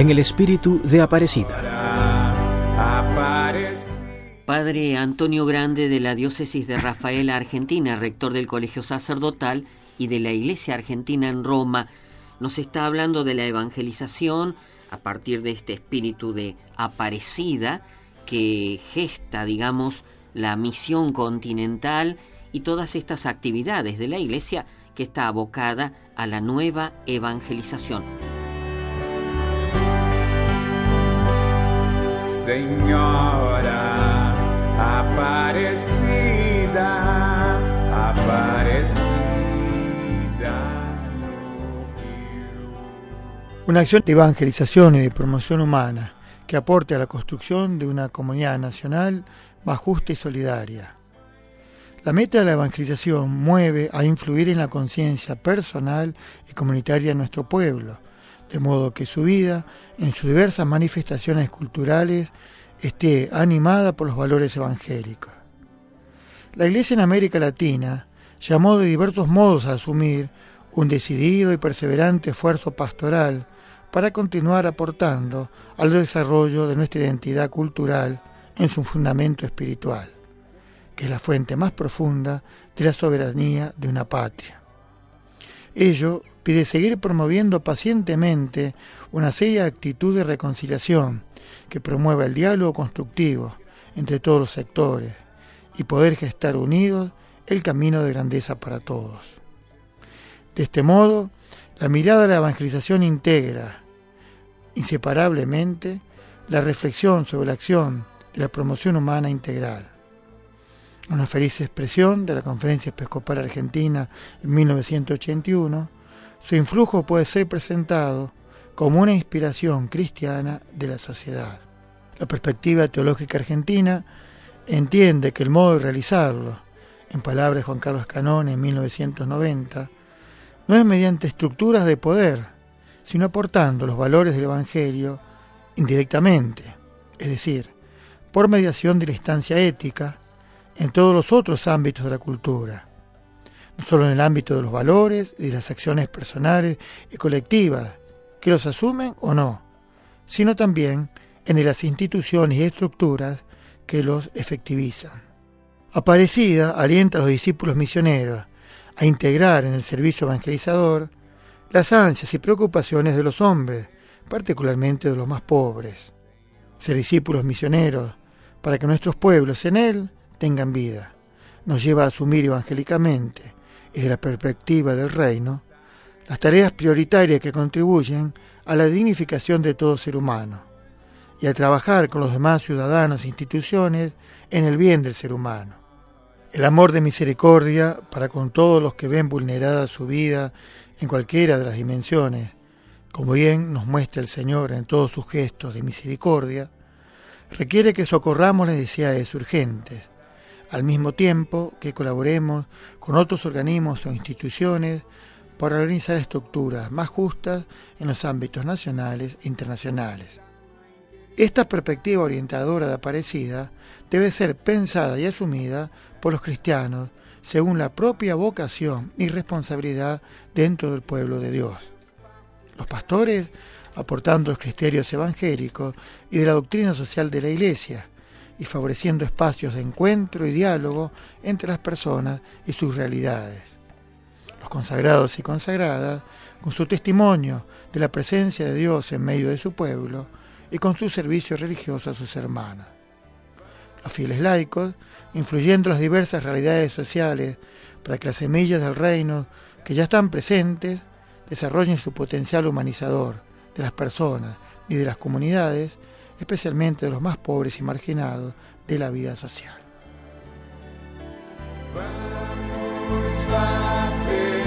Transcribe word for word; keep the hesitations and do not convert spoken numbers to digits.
en el espíritu de Aparecida. Padre Antonio Grande, de la Diócesis de Rafaela, Argentina, rector del Colegio Sacerdotal y de la Iglesia Argentina en Roma, nos está hablando de la evangelización a partir de este espíritu de Aparecida que gesta, digamos, la misión continental y todas estas actividades de la Iglesia que está abocada a la nueva evangelización. Señora Aparecida, Aparecida. Una acción de evangelización y de promoción humana que aporte a la construcción de una comunidad nacional más justa y solidaria. La meta de la evangelización mueve a influir en la conciencia personal y comunitaria de nuestro pueblo, de modo que su vida, en sus diversas manifestaciones culturales, esté animada por los valores evangélicos. La Iglesia en América Latina llamó de diversos modos a asumir un decidido y perseverante esfuerzo pastoral para continuar aportando al desarrollo de nuestra identidad cultural en su fundamento espiritual, que es la fuente más profunda de la soberanía de una patria. Ello pide seguir promoviendo pacientemente una seria actitud de reconciliación que promueva el diálogo constructivo entre todos los sectores y poder gestar unidos el camino de grandeza para todos. De este modo, la mirada de la evangelización integra inseparablemente la reflexión sobre la acción de la promoción humana integral. Una feliz expresión de la Conferencia Episcopal Argentina en mil novecientos ochenta y uno, su influjo puede ser presentado como una inspiración cristiana de la sociedad. La perspectiva teológica argentina entiende que el modo de realizarlo, en palabras de Juan Carlos Canón en mil novecientos noventa, no es mediante estructuras de poder, sino aportando los valores del Evangelio indirectamente, es decir, por mediación de la instancia ética en todos los otros ámbitos de la cultura, no solo en el ámbito de los valores y de las acciones personales y colectivas, que los asumen o no, sino también en de las instituciones y estructuras que los efectivizan. Aparecida alienta a los discípulos misioneros a integrar en el servicio evangelizador las ansias y preocupaciones de los hombres, particularmente de los más pobres. Ser discípulos misioneros para que nuestros pueblos en él tengan vida nos lleva a asumir evangélicamente, desde la perspectiva del reino, las tareas prioritarias que contribuyen a la dignificación de todo ser humano y a trabajar con los demás ciudadanos e instituciones en el bien del ser humano. El amor de misericordia para con todos los que ven vulnerada su vida en cualquiera de las dimensiones, como bien nos muestra el Señor en todos sus gestos de misericordia, requiere que socorramos las necesidades urgentes, al mismo tiempo que colaboremos con otros organismos o instituciones para organizar estructuras más justas en los ámbitos nacionales e internacionales. Esta perspectiva orientadora de Aparecida debe ser pensada y asumida por los cristianos según la propia vocación y responsabilidad dentro del pueblo de Dios. Los pastores aportando los criterios evangélicos y de la doctrina social de la Iglesia y favoreciendo espacios de encuentro y diálogo entre las personas y sus realidades. Los consagrados y consagradas, con su testimonio de la presencia de Dios en medio de su pueblo y con su servicio religioso a sus hermanos. Los fieles laicos, influyendo en las diversas realidades sociales para que las semillas del reino que ya están presentes desarrollen su potencial humanizador de las personas y de las comunidades, especialmente de los más pobres y marginados de la vida social. Vamos,